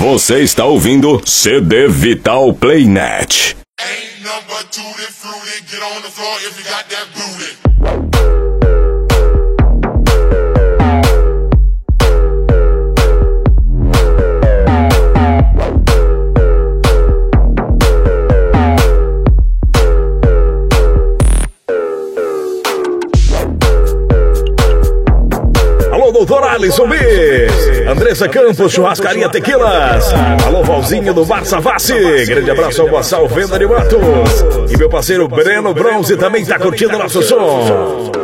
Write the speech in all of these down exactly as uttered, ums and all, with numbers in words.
Você está ouvindo C D Vital Playnet. Ain't number two that fruity. Get on the floor if you got that booty. Doutor Alisson Bis, Andressa Campos, Churrascaria Tequilas, alô Valzinho do Bar Savassi, grande abraço ao Boçal Venda de Matos, e meu parceiro Breno Bronze também tá curtindo nosso som.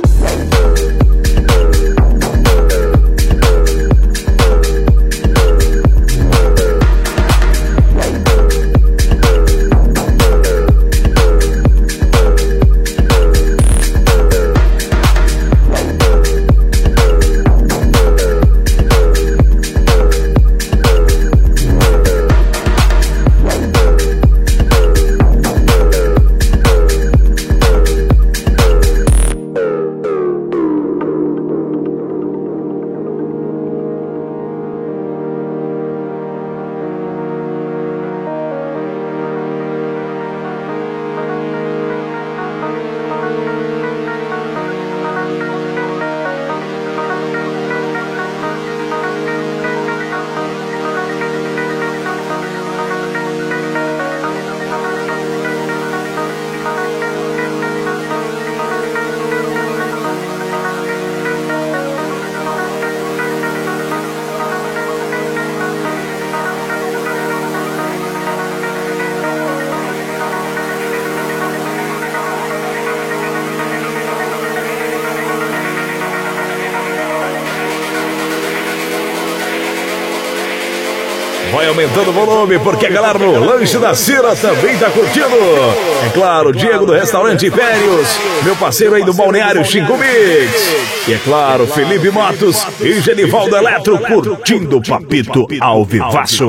Vai aumentando o volume, porque a galera no Lanche da Cira também tá curtindo. É claro, Diego do Restaurante Impérios, meu parceiro aí do Balneário Chico Mix. E é claro, Felipe Matos e Genivaldo Eletro curtindo o Papito ao vivaço.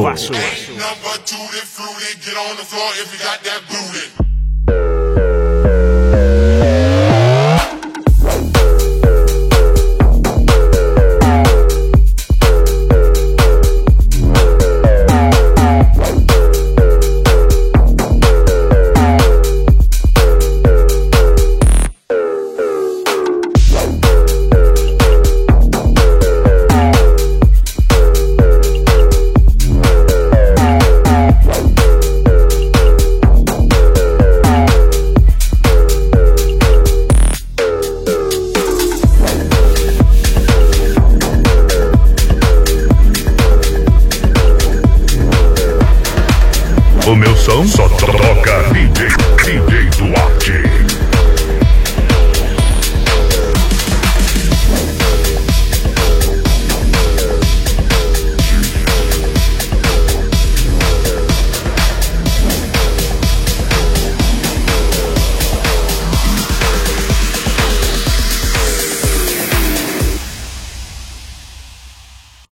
O meu som só toca